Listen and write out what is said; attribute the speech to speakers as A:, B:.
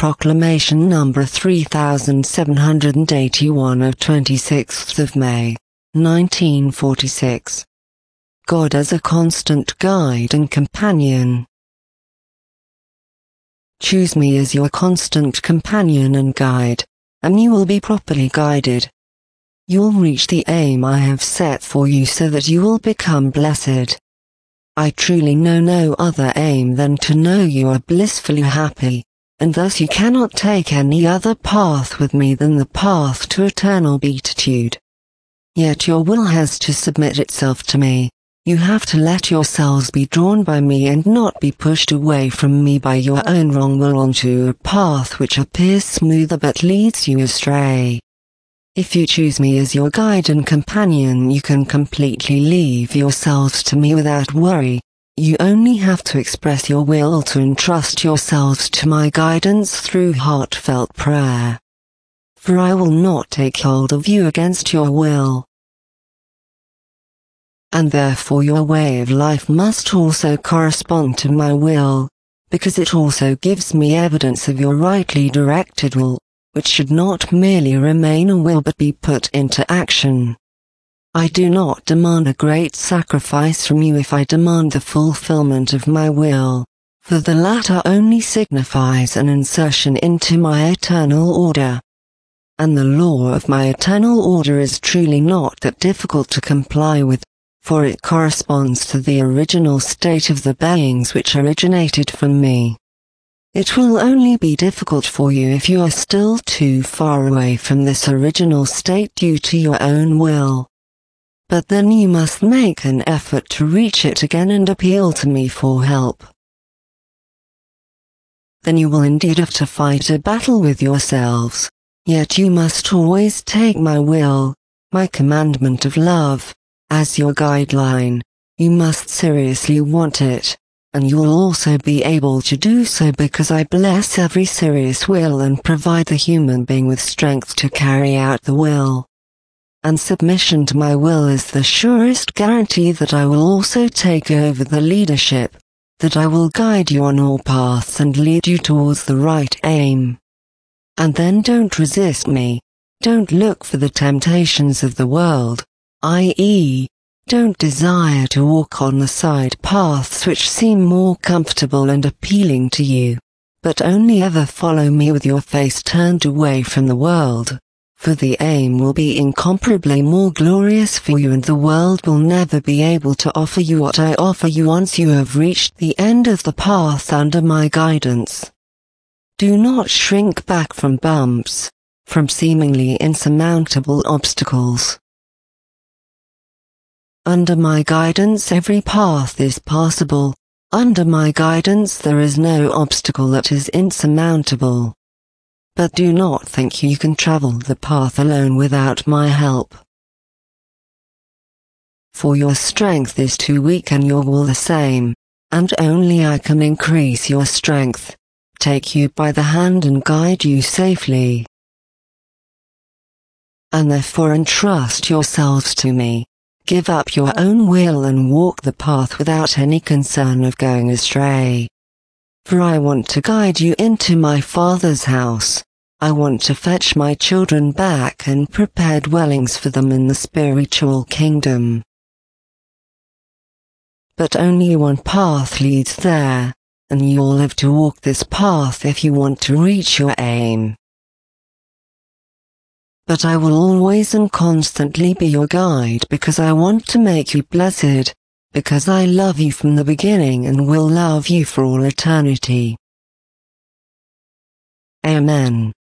A: Proclamation number 3781 of 26th of May, 1946. God as a constant guide and companion. Choose me as your constant companion and guide, and you will be properly guided. You'll reach the aim I have set for you so that you will become blessed. I truly know no other aim than to know you are blissfully happy, and thus you cannot take any other path with me than the path to eternal beatitude. Yet your will has to submit itself to me. You have to let yourselves be drawn by me and not be pushed away from me by your own wrong will onto a path which appears smoother but leads you astray. If you choose me as your guide and companion, you can completely leave yourselves to me without worry. You only have to express your will to entrust yourselves to my guidance through heartfelt prayer. For I will not take hold of you against your will. And therefore your way of life must also correspond to my will, because it also gives me evidence of your rightly directed will, which should not merely remain a will but be put into action. I do not demand a great sacrifice from you if I demand the fulfillment of my will, for the latter only signifies an insertion into my eternal order. And the law of my eternal order is truly not that difficult to comply with, for it corresponds to the original state of the beings which originated from me. It will only be difficult for you if you are still too far away from this original state due to your own will. But then you must make an effort to reach it again and appeal to me for help. Then you will indeed have to fight a battle with yourselves, yet you must always take my will, my commandment of love, as your guideline. You must seriously want it. And you will also be able to do so because I bless every serious will and provide the human being with strength to carry out the will. And submission to my will is the surest guarantee that I will also take over the leadership, that I will guide you on all paths and lead you towards the right aim. And then don't resist me, don't look for the temptations of the world, i.e., don't desire to walk on the side paths which seem more comfortable and appealing to you, but only ever follow me with your face turned away from the world, for the aim will be incomparably more glorious for you and the world will never be able to offer you what I offer you once you have reached the end of the path under my guidance. Do not shrink back from bumps, from seemingly insurmountable obstacles. Under my guidance every path is passable. Under my guidance there is no obstacle that is insurmountable. But do not think you can travel the path alone without my help. For your strength is too weak and your will the same, and only I can increase your strength, take you by the hand and guide you safely. And therefore entrust yourselves to me. Give up your own will and walk the path without any concern of going astray. For I want to guide you into my Father's house. I want to fetch my children back and prepare dwellings for them in the spiritual kingdom. But only one path leads there, and you'll have to walk this path if you want to reach your aim. But I will always and constantly be your guide because I want to make you blessed, because I love you from the beginning and will love you for all eternity. Amen.